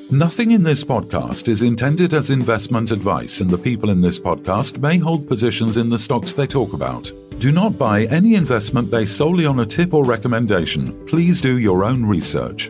Nothing in this podcast is intended as investment advice, and the people in this podcast may hold positions in the stocks they talk about. Do not buy any investment based solely on a tip or recommendation. Please do your own research.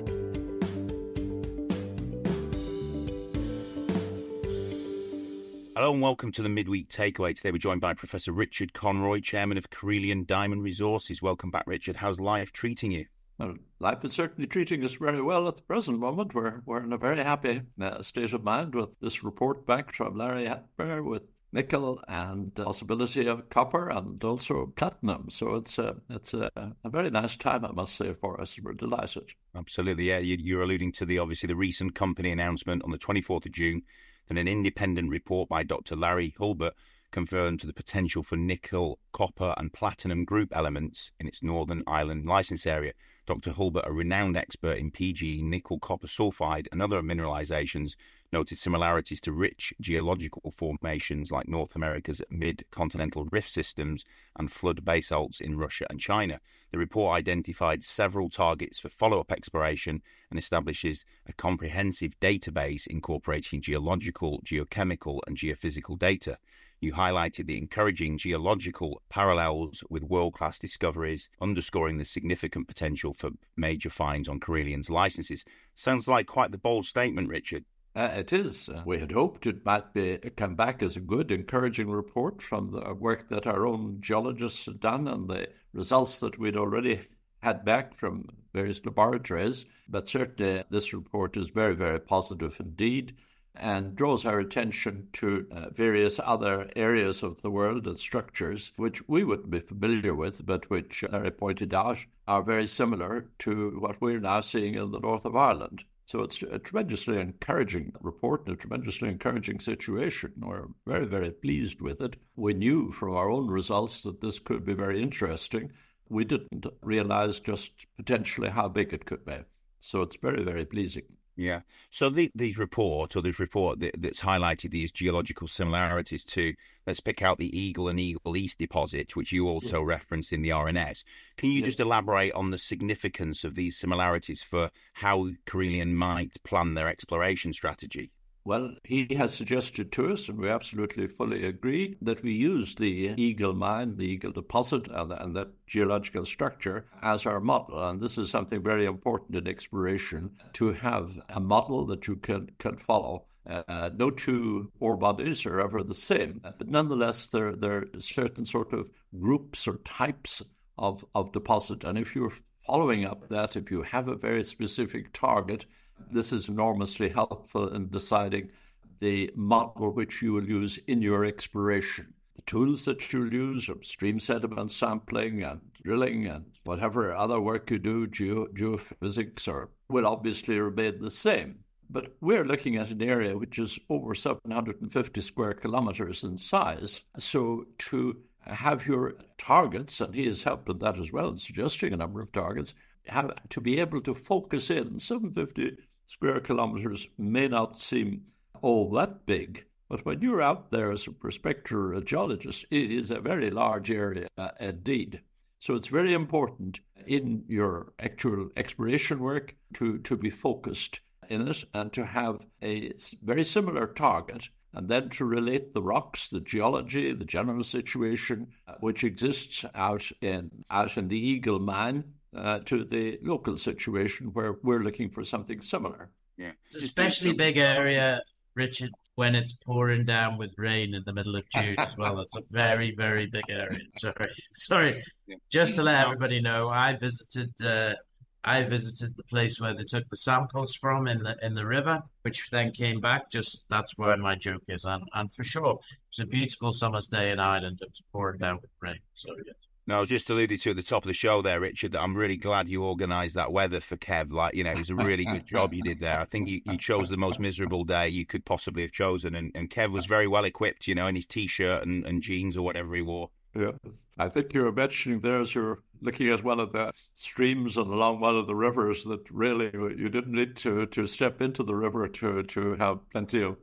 Hello and welcome to the Midweek Takeaway. Today we're joined by Professor Richard Conroy, Chairman of Carelian Diamond Resources. Welcome back, Richard. How's life treating you? Well, life is certainly treating us very well at the present moment. We're in a very happy state of mind with this report back from Larry Hepburn with nickel and possibility of copper and also platinum. So it's a very nice time, I must say, for us. We're delighted. Absolutely, yeah. You're alluding to the recent company announcement on the 24th of June that an independent report by Dr. Larry Hulbert confirmed the potential for nickel, copper and platinum group elements in its Northern Ireland licence area. Dr. Hulbert, a renowned expert in PGE, nickel, copper sulfide and other mineralizations, noted similarities to rich geological formations like North America's mid-continental rift systems and flood basalts in Russia and China. The report identified several targets for follow-up exploration and establishes a comprehensive database incorporating geological, geochemical and geophysical data. You highlighted the encouraging geological parallels with world-class discoveries, underscoring the significant potential for major finds on Carelian's licenses. Sounds like quite the bold statement, Richard. It is. We had hoped it might come back as a good, encouraging report from the work that our own geologists had done and the results that we'd already had back from various laboratories. But certainly this report is very, very positive indeed, and draws our attention to various other areas of the world and structures which we wouldn't be familiar with, but which Larry pointed out are very similar to what we're now seeing in the north of Ireland. So it's a tremendously encouraging report and a tremendously encouraging situation. We're very, very pleased with it. We knew from our own results that this could be very interesting. We didn't realize just potentially how big it could be. So it's very, very pleasing. Yeah. So this report that's highlighted these geological similarities to, let's pick out the Eagle and Eagle East deposits, which you also referenced in the RNS. Can you just elaborate on the significance of these similarities for how Carelian might plan their exploration strategy? Well, he has suggested to us, and we absolutely fully agree, that we use the Eagle mine, the Eagle deposit, and that geological structure as our model. And this is something very important in exploration, to have a model that you can follow. No two ore bodies are ever the same, but nonetheless, there are certain sort of groups or types of deposit. And if you're following up that, if you have a very specific target, this is enormously helpful in deciding the model which you will use in your exploration. The tools that you'll use are stream sediment sampling and drilling and whatever other work you do, geophysics, will obviously remain the same. But we're looking at an area which is over 750 square kilometers in size. So to have your targets, and he has helped with that as well in suggesting a number of targets, have to be able to focus in. 750 square kilometers may not seem all that big, but when you're out there as a prospector or a geologist, it is a very large area indeed. So it's very important in your actual exploration work to be focused in it and to have a very similar target, and then to relate the rocks, the geology, the general situation which exists out in the Eagle mine to the local situation where we're looking for something similar. Yeah, It's an especially big area, Richard, when it's pouring down with rain in the middle of June as well. It's a very, very big area. Sorry. Just to let everybody know, I visited the place where they took the samples from in the river, which then came back. That's where my joke is. And for sure, it's a beautiful summer's day in Ireland. It's pouring down with rain. So yes. No, I was just alluding to at the top of the show there, Richard, that I'm really glad you organised that weather for Kev. It was a really good job you did there. I think you chose the most miserable day you could possibly have chosen. And Kev was very well equipped, in his T-shirt and jeans or whatever he wore. Yeah. I think you were mentioning there, as you're looking at one of the streams and along one of the rivers, that really you didn't need to step into the river to have plenty of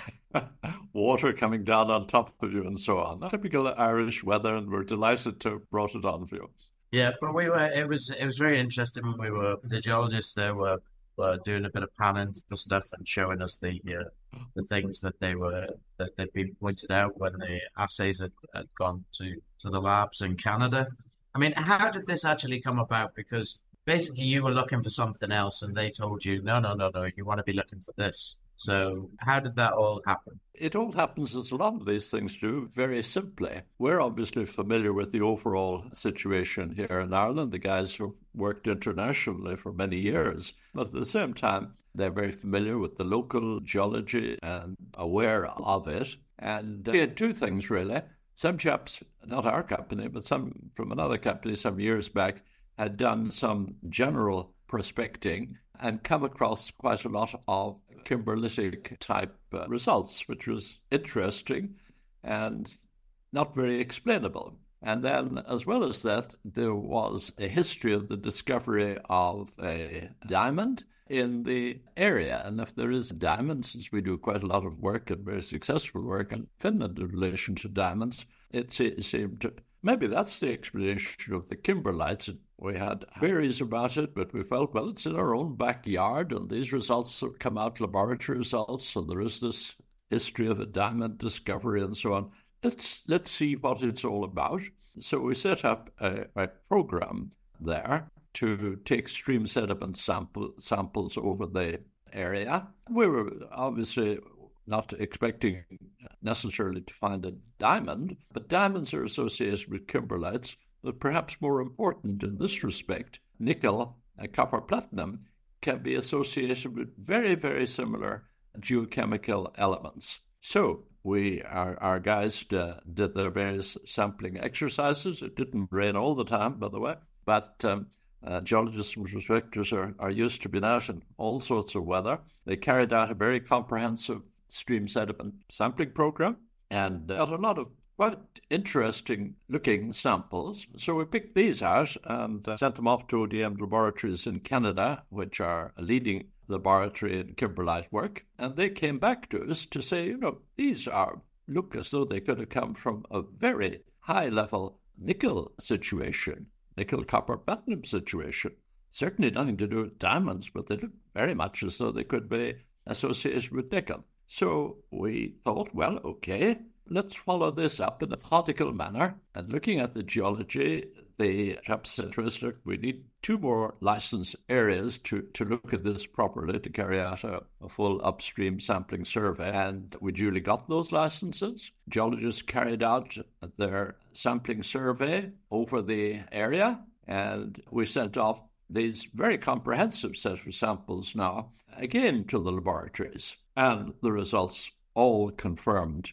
water coming down on top of you and so on. Typical Irish weather, and we're delighted to have brought it on for you. Yeah, but it was very interesting. The geologists there were doing a bit of panning for stuff and showing us the things that they'd been pointed out when the assays had gone to the labs in Canada. I mean, how did this actually come about? Because basically you were looking for something else and they told you, no, you want to be looking for this. So how did that all happen? It all happens, as a lot of these things do, very simply. We're obviously familiar with the overall situation here in Ireland, the guys who've worked internationally for many years. But at the same time, they're very familiar with the local geology and aware of it. And we had two things, really. Some chaps, not our company, but some from another company some years back, had done some general prospecting and come across quite a lot of kimberlitic type results, which was interesting and not very explainable. And then, as well as that, there was a history of the discovery of a diamond in the area. And if there is a diamond, since we do quite a lot of work and very successful work in Finland in relation to diamonds, it seemed to, maybe that's the explanation of the kimberlites. We had theories about it, but we felt, well, it's in our own backyard, and these results have come out, laboratory results, and there is this history of a diamond discovery and so on. Let's see what it's all about. So we set up a program there to take stream sediment samples over the area. We were obviously not expecting necessarily to find a diamond, but diamonds are associated with kimberlites. But perhaps more important in this respect, nickel and copper platinum can be associated with very, very similar geochemical elements. So our guys did their various sampling exercises. It didn't rain all the time, by the way, but geologists and prospectors are used to being out in all sorts of weather. They carried out a very comprehensive stream sediment sampling program and got a lot of quite interesting looking samples. So we picked these out and sent them off to ODM laboratories in Canada, which are a leading laboratory in kimberlite work. And they came back to us to say, these look as though they could have come from a very high level nickel situation, nickel, copper, platinum situation. Certainly nothing to do with diamonds, but they look very much as though they could be associated with nickel. So we thought, well, okay, let's follow this up in a methodical manner. And looking at the geology, the chaps said to us, look, we need 2 more license areas to look at this properly, to carry out a full upstream sampling survey. And we duly got those licenses. Geologists carried out their sampling survey over the area, and we sent off these very comprehensive set of samples now, again, to the laboratories. And the results all confirmed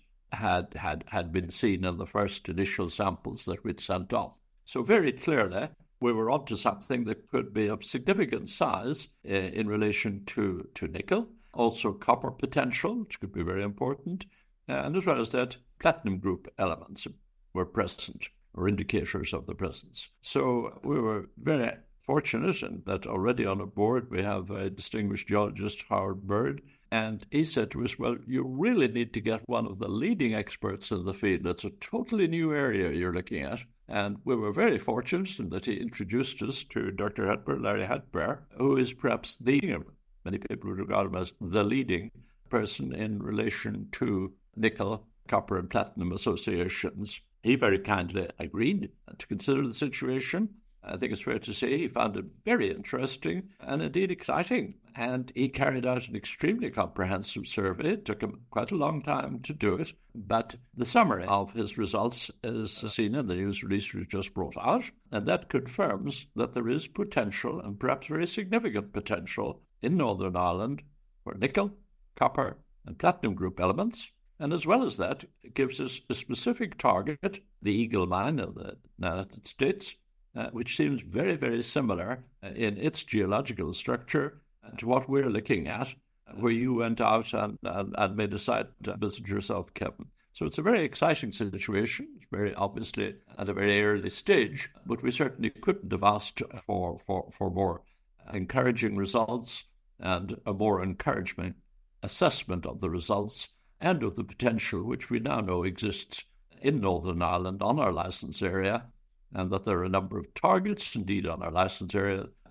had been seen in the first initial samples that we'd sent off. So very clearly, we were onto something that could be of significant size in relation to nickel, also copper potential, which could be very important, and as well as that, platinum group elements were present, or indicators of the presence. So we were very fortunate in that already on a board we have a distinguished geologist, Howard Bird, and he said to us, well, you really need to get one of the leading experts in the field. It's a totally new area you're looking at. And we were very fortunate in that he introduced us to Dr. Hedberg, Larry Hedberg, who is perhaps many people would regard him as the leading person in relation to nickel, copper, and platinum associations. He very kindly agreed to consider the situation. I think it's fair to say he found it very interesting and indeed exciting. And he carried out an extremely comprehensive survey. It took him quite a long time to do it. But the summary of his results is seen in the news release we just brought out. And that confirms that there is potential, and perhaps very significant potential, in Northern Ireland for nickel, copper, and platinum group elements. And as well as that, it gives us a specific target, the Eagle Mine in the United States, which seems very, very similar in its geological structure to what we're looking at, where you went out and made a site visit yourself, Kevin. So it's a very exciting situation. It's very obviously at a very early stage, but we certainly couldn't have asked for more encouraging results and a more encouraging assessment of the results and of the potential which we now know exists in Northern Ireland on our licence area, and that there are a number of targets, indeed, on our licence area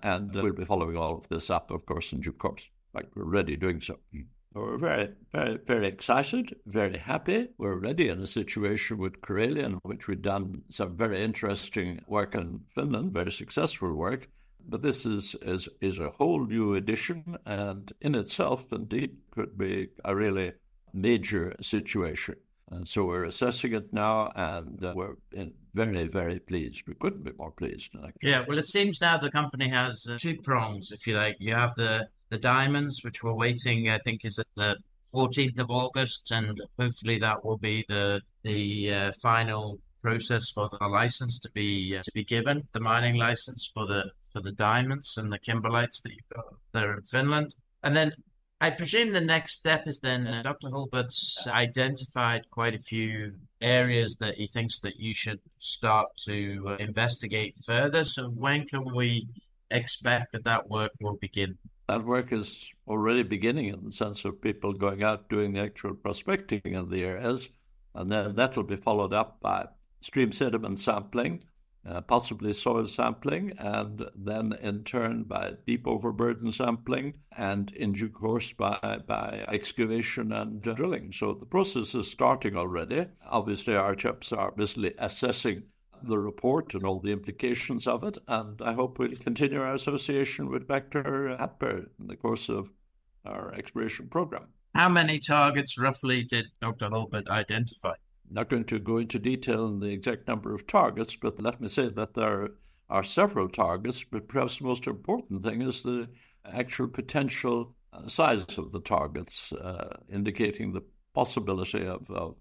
and we'll be following all of this up, of course, in due course, like we're already doing so. We're very, very, very excited, very happy. We're already in a situation with Karelia, in which we've done some very interesting work in Finland, very successful work. But this is a whole new edition, and in itself, indeed, could be a really major situation. And so we're assessing it now, and we're very, very pleased. We couldn't be more pleased, actually. Yeah, well, it seems now the company has two prongs, if you like. You have the diamonds, which we're waiting, I think, is at the 14th of August, and hopefully that will be the final process for the license to be given, the mining license for the diamonds and the kimberlites that you've got there in Finland. And then I presume the next step is then Dr. Hulbert's identified quite a few areas that he thinks that you should start to investigate further. So when can we expect that work will begin? That work is already beginning in the sense of people going out doing the actual prospecting in the areas, and then that will be followed up by stream sediment sampling, possibly soil sampling, and then in turn by deep overburden sampling, and in due course by excavation and drilling. So the process is starting already. Obviously, our chaps are busily assessing the report and all the implications of it, and I hope we'll continue our association with Dr. Hatberg in the course of our exploration program. How many targets roughly did Dr. Hulbert identify? Not going to go into detail on the exact number of targets, but let me say that there are several targets, but perhaps the most important thing is the actual potential size of the targets, indicating the possibility of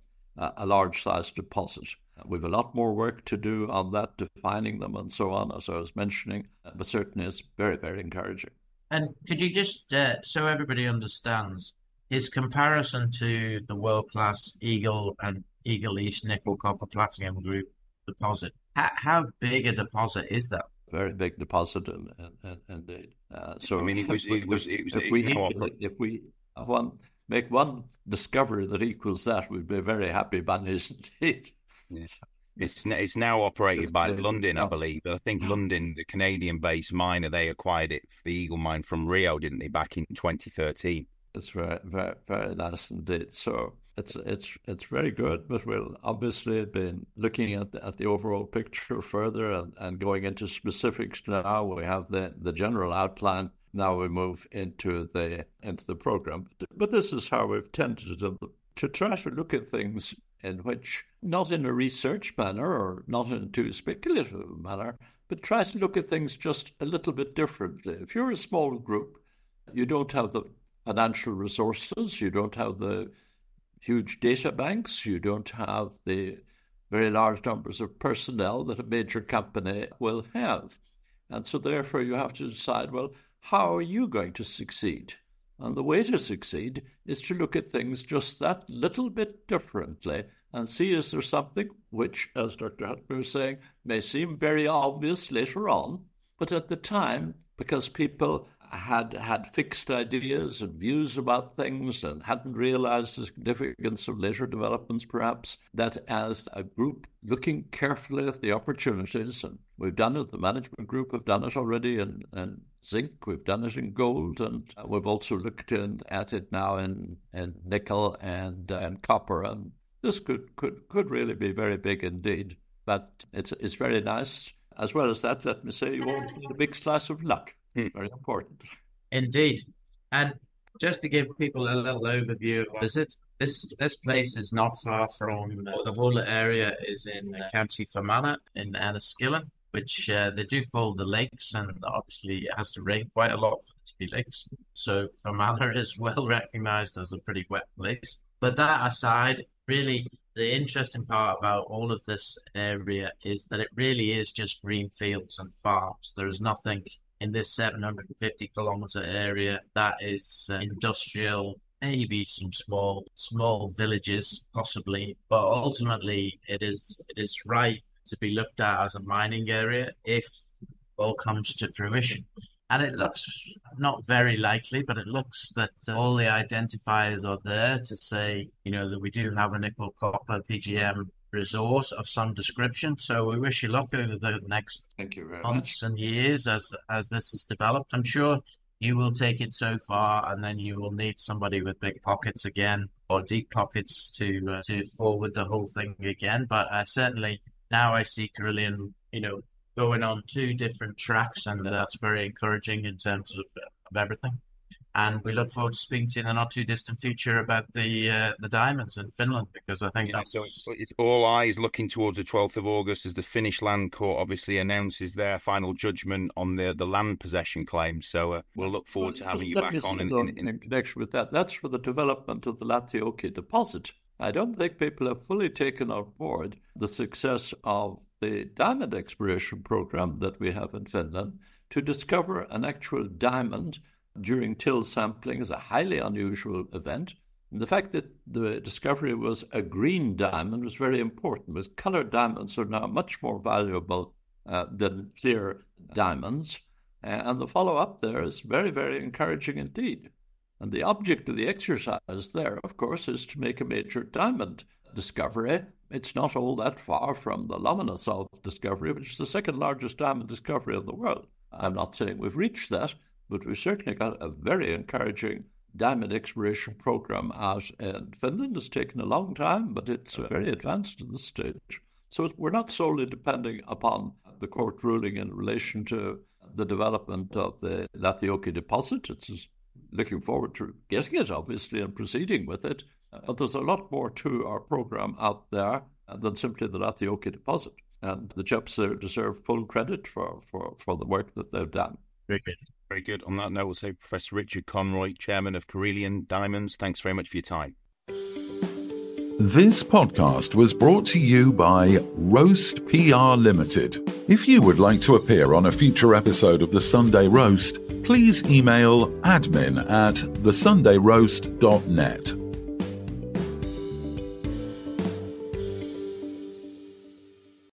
a large-sized deposit. We have a lot more work to do on that, defining them and so on, as I was mentioning, but certainly it's very, very encouraging. And could you just, so everybody understands, his comparison to the world-class Eagle and Eagle East nickel copper platinum group deposit, how big a deposit is that? Very big deposit, indeed. So I mean, if we make one discovery that equals that, we'd be very happy bunnies indeed. Yes. It's now operated by Lundin, I believe. I think Lundin, the Canadian-based miner, they acquired it, the Eagle mine, from Rio, didn't they, back in 2013? It's very, very, very nice indeed. So it's very good, but we'll obviously been looking at the overall picture further and going into specifics now. We have the general outline. Now we move into the program. But this is how we've tended to try to look at things in which, not in a research manner or not in a too speculative manner, but try to look at things just a little bit differently. If you're a small group, you don't have the financial resources, you don't have the huge data banks, you don't have the very large numbers of personnel that a major company will have. And so therefore you have to decide, well, how are you going to succeed? And the way to succeed is to look at things just that little bit differently and see, is there something which, as Dr. Hatberg was saying, may seem very obvious later on, but at the time, because people had fixed ideas and views about things and hadn't realized the significance of later developments, perhaps, that as a group looking carefully at the opportunities, and we've done it, the management group have done it already in zinc, we've done it in gold, and we've also looked at it now in nickel and copper, and this could really be very big indeed. But it's very nice. As well as that, let me say, you always need a big slice of luck. Very important. Indeed. And just to give people a little overview of visit, this place is not far from the whole area is in County Fermanagh in Enniskillen, which they do call the lakes, and obviously it has to rain quite a lot for it to be lakes. So Fermanagh is well recognised as a pretty wet place. But that aside, really the interesting part about all of this area is that it really is just green fields and farms. There is nothing in this 750 kilometer area that is industrial, maybe some small villages possibly, but ultimately it is right to be looked at as a mining area if all comes to fruition. And it looks not very likely, but it looks that all the identifiers are there to say, that we do have a nickel copper PGM resource of some description. So we wish you luck over the next months and years as this is developed. I'm sure you will take it so far, and then you will need somebody with big pockets again, or deep pockets to forward the whole thing again. But certainly now I see Carillion, going on 2 different tracks, and that's very encouraging in terms of everything. And we look forward to speaking to you in the not too distant future about the diamonds in Finland, because I think so it's all eyes looking towards the 12th of August as the Finnish Land Court obviously announces their final judgment on the land possession claims. So we'll look forward to having you back on in connection with that. That's for the development of the Lätijoki deposit. I don't think people have fully taken on board the success of the diamond exploration program that we have in Finland to discover an actual diamond during till sampling is a highly unusual event. And the fact that the discovery was a green diamond was very important, because colored diamonds are now much more valuable than clear diamonds. And the follow-up there is very, very encouraging indeed. And the object of the exercise there, of course, is to make a major diamond discovery. It's not all that far from the Lomonosov discovery, which is the second largest diamond discovery in the world. I'm not saying we've reached that, but we've certainly got a very encouraging diamond exploration program out in Finland. It's taken a long time, but it's very advanced at this stage. So we're not solely depending upon the court ruling in relation to the development of the Lätijoki deposit. It's looking forward to getting it, obviously, and proceeding with it. But there's a lot more to our program out there than simply the Lätijoki deposit. And the chaps deserve full credit for the work that they've done. Very good. Very good. On that note, we'll say Professor Richard Conroy, Chairman of Carillion Diamonds, thanks very much for your time. This podcast was brought to you by Roast PR Limited. If you would like to appear on a future episode of The Sunday Roast, please email admin@thesundayroast.net.